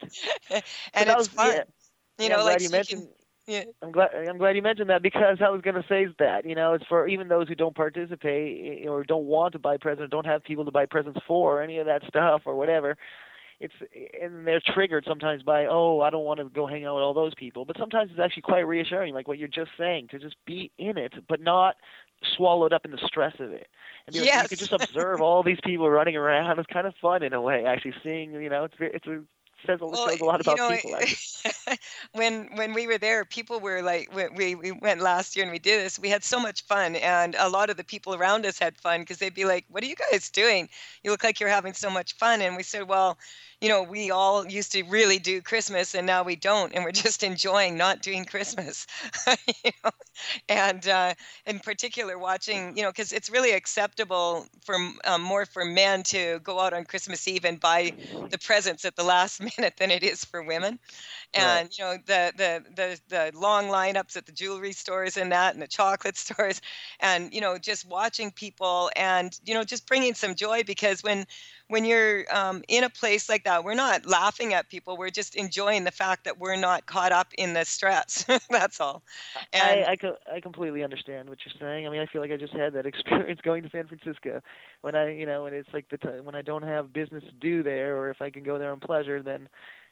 And so it's was, fun. Yeah, you yeah, know, I'm like glad you mentioned. Can, yeah. I'm glad. I'm glad you mentioned that because I was going to say that. You know, it's for even those who don't participate or don't want to buy presents, don't have people to buy presents for, or any of that stuff or whatever. It's and they're triggered sometimes by, oh, I don't want to go hang out with all those people. But sometimes it's actually quite reassuring, like what you're just saying, to just be in it, but not swallowed up in the stress of it. And be like, yes. You could just observe all these people running around. It's kind of fun in a way, actually seeing. You know, it's it's a says a, well, shows a lot about you know, people. Actually. when when we were there, people were like, we we went last year and we did this. We had so much fun, and a lot of the people around us had fun because they'd be like, "What are you guys doing? You look like you're having so much fun." And we said, "Well, you know, we all used to really do Christmas, and now we don't, and we're just enjoying not doing Christmas." You know? And uh, in particular, watching, you know, because it's really acceptable for um, more for men to go out on Christmas Eve and buy the presents at the last minute. in it than it is for women. And, right. you know, the, the, the, the long lineups at the jewelry stores and that, and the chocolate stores, and, you know, just watching people and, you know, just bringing some joy, because when, when you're um, in a place like that, we're not laughing at people. We're just enjoying the fact that we're not caught up in the stress. That's all. And I, I, co- I completely understand what you're saying. I mean, I feel like I just had that experience going to San Francisco when I, you know, when it's like the time when I don't have business to do there, or if I can go there on pleasure, then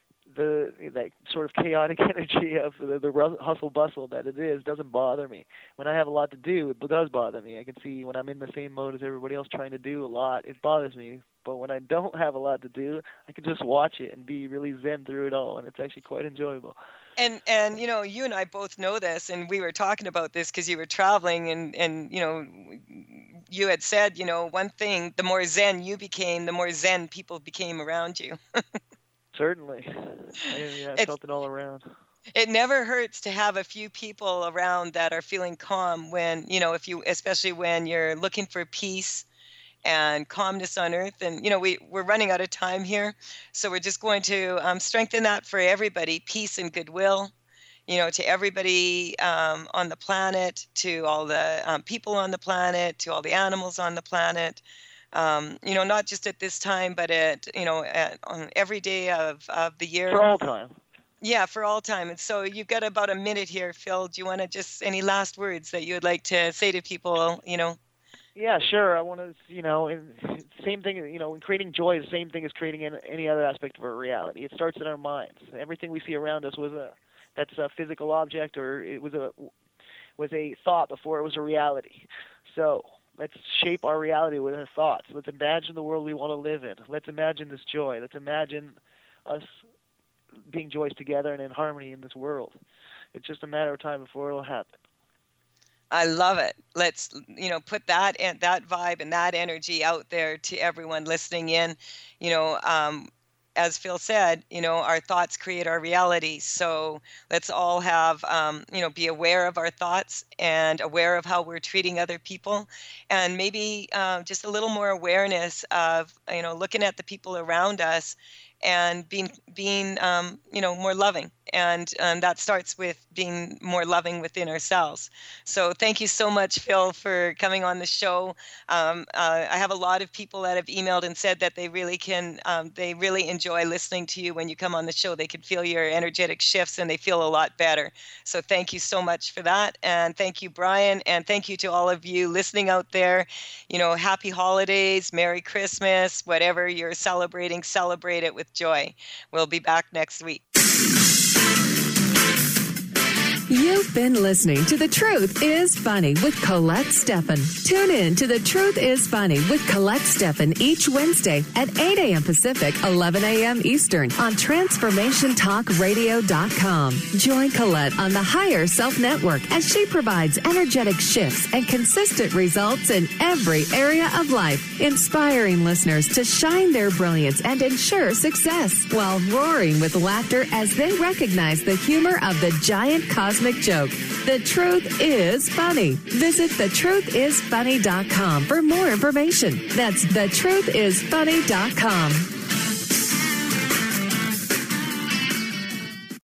the that sort of chaotic energy of the, the hustle bustle that it is doesn't bother me. When I have a lot to do, it does bother me. I can see when I'm in the same mode as everybody else trying to do a lot, it bothers me. But when I don't have a lot to do, I can just watch it and be really zen through it all, and it's actually quite enjoyable. And, and you know, you and I both know this, and we were talking about this because you were traveling, and, and, you know, you had said, you know, one thing, the more zen you became, the more zen people became around you. Certainly. I, yeah, I felt it all around. It never hurts to have a few people around that are feeling calm when, you know, if you, especially when you're looking for peace and calmness on earth. And, you know, we, we're running out of time here. So we're just going to um, strengthen that for everybody, peace and goodwill, you know, to everybody um, on the planet, to all the um, people on the planet, to all the animals on the planet. Um, you know, not just at this time, but at, you know, at, on every day of, of the year. For all time. Yeah, for all time. And so you've got about a minute here, Phil. Do you want to just, any last words that you would like to say to people, you know? Yeah, sure. I want to, you know, and same thing, you know, in creating joy is the same thing as creating any other aspect of our reality. It starts in our minds. Everything we see around us was a, that's a physical object, or it was a, was a thought before it was a reality. So let's shape our reality with our thoughts. Let's imagine the world we want to live in. Let's imagine this joy. Let's imagine us being joyous together and in harmony in this world. It's just a matter of time before it'll happen. I love it. Let's, you know, put that and that vibe and that energy out there to everyone listening in. You know, um, as Phil said, you know, our thoughts create our reality. So let's all have, um, you know, be aware of our thoughts and aware of how we're treating other people, and maybe uh, just a little more awareness of, you know, looking at the people around us and being, being, um, you know, more loving. And, and that starts with being more loving within ourselves. So thank you so much, Phil, for coming on the show. Um, uh, I have a lot of people that have emailed and said that they really can, um, they really enjoy listening to you when you come on the show. They can feel your energetic shifts and they feel a lot better. So thank you so much for that. And thank you, Brian. And thank you to all of you listening out there. You know, happy holidays, Merry Christmas, whatever you're celebrating, celebrate it with joy. We'll be back next week. You've been listening to The Truth is Funny with Colette Steffen. Tune in to The Truth is Funny with Colette Steffen each Wednesday at eight a.m. Pacific, eleven a.m. Eastern on transformation talk radio dot com. Join Colette on the Higher Self Network as she provides energetic shifts and consistent results in every area of life, inspiring listeners to shine their brilliance and ensure success while roaring with laughter as they recognize the humor of the giant cosmic joke. The Truth is Funny. Visit the truth is funny dot com for more information. That's the truth is funny dot com.